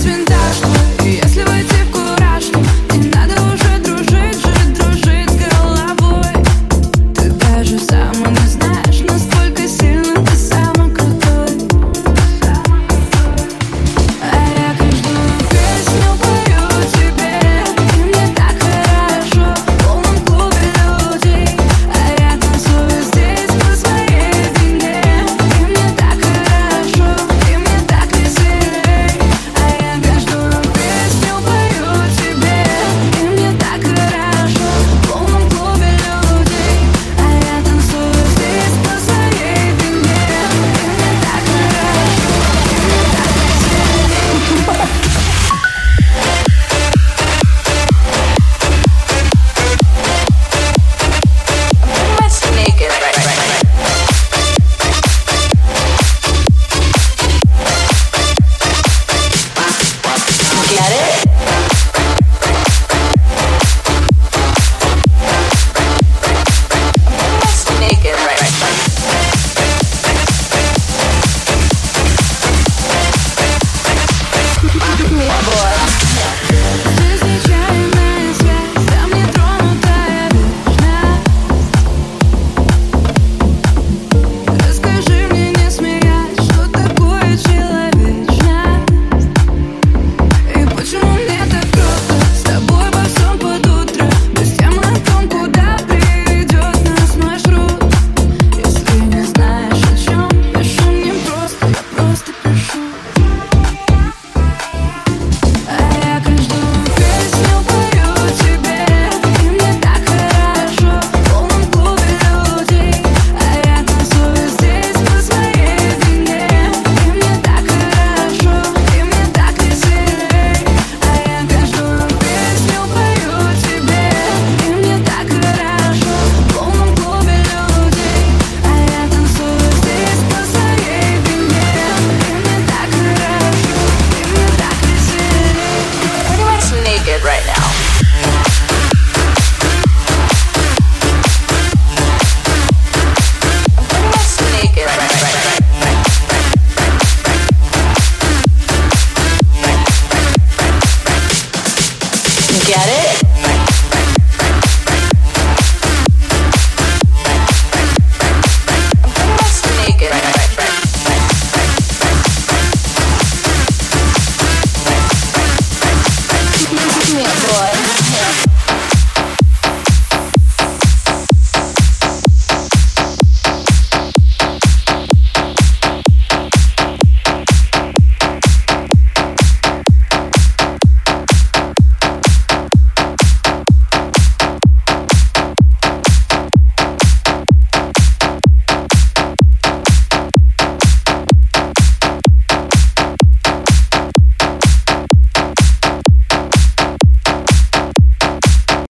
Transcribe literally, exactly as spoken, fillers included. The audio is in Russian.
винтаж твой. И если войти в кураж, то не надо уже дружить, жить, дружить с головой. Ты даже сам не знаешь, насколько сильно ты самый крутой. А я каждую песню пою тебе, и мне так хорошо в полном клубе людей. А я танцую здесь по своей вине, и мне так хорошо, и мне так веселей. А я каждую песню пою тебе, и мне так хорошо в полном клубе людей. А я танцую здесь по своей вине, и мне так хорошо, и мне так веселей. Let's make it right, right, right. Get it? Let's make it right, right, right. Yeah, boy. Здесь нечаянная связь, там нетронутая вечность. Расскажи мне, не смеясь, что такое человечность. И почему мне так круто с тобой во всем под утро, без темы о том, куда приведет нас маршрут. Если не знаешь, о чем, пиши мне просто, я просто пишу. А я каждую песню пою тебе, и мне так хорошо в полном клубе людей. А я танцую здесь по своей вине, и мне так хорошо, и мне так веселей. А я каждую песню пою тебе, и мне так хорошо в полном клубе людей. А я танцую здесь по своей вине, и мне так хорошо, и мне так веселей. Pretty much naked right now. Pretty much naked right, right, right, right, right. Get it?